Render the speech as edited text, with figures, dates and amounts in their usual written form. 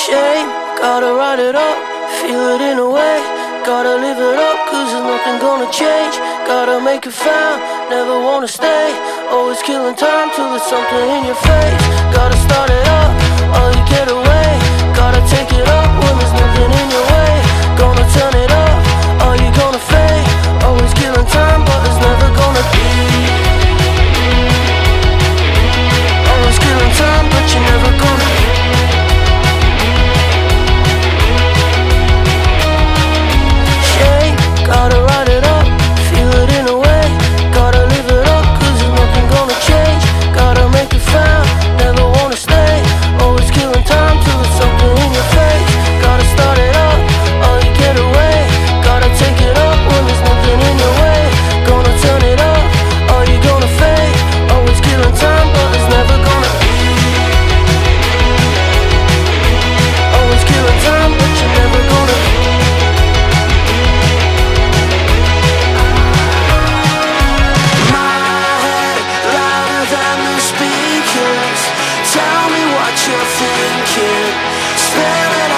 Shame, gotta write it up, feel it in a way. Gotta live it up, cause there's nothing gonna change. Gotta make it found, never wanna stay. Always killing time till there's something in your face. Gotta start it up, or you get away. Gotta take it up when there's nothing in your way. Gonna turn it up, or you gonna fade. Always killing time, but there's never gonna be. Always killing time, but you're never gonna. Shame, gotta write it up, feel it in a way. Gotta live it up, cause there's nothing gonna change. Gotta make it found, never wanna stay. Always killing time till there's something in your face. Gotta start it up, or you get away. Gotta take it up when there's nothing in your way. Gonna turn it up, or you gonna fade. Always killing time, but there's never gonna be. Always killing time, but you're never gonna. My head louder than the speakers. Tell me what you're thinking. Spell it